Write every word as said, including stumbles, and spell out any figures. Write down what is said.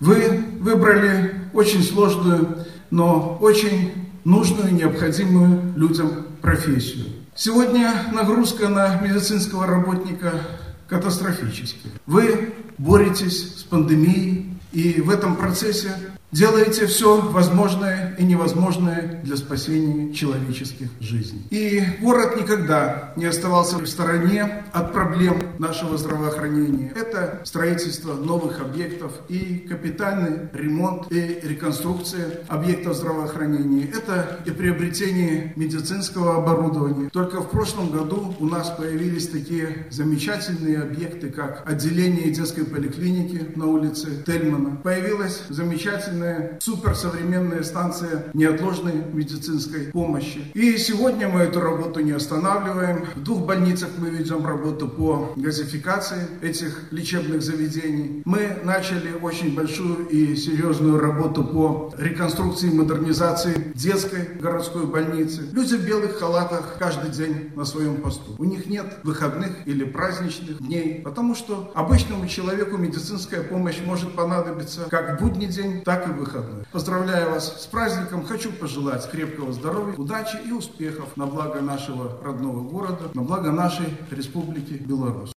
Вы выбрали очень сложную, но очень нужную и необходимую людям профессию. Сегодня нагрузка на медицинского работника катастрофическая. Вы боретесь с пандемией и в этом процессе делаете все возможное и невозможное для спасения человеческих жизней. И город никогда не оставался в стороне от проблем нашего здравоохранения. Это строительство новых объектов и капитальный ремонт и реконструкция объектов здравоохранения. Это и приобретение медицинского оборудования. Только в прошлом году у нас появились такие замечательные объекты, как отделение детской поликлиники на улице Тельмана. Появилась замечательная суперсовременная станция неотложной медицинской помощи. И сегодня мы эту работу не останавливаем. В двух больницах мы ведем работу по газификации этих лечебных заведений. Мы начали очень большую и серьезную работу по реконструкции и модернизации детской городской больницы. Люди в белых халатах каждый день на своем посту. У них нет выходных или праздничных дней, потому что обычному человеку медицинская помощь может понадобиться как в будний день, так и в выходной. Поздравляю вас с праздником. Хочу пожелать крепкого здоровья, удачи и успехов на благо нашего родного города, на благо нашей Республики Беларусь.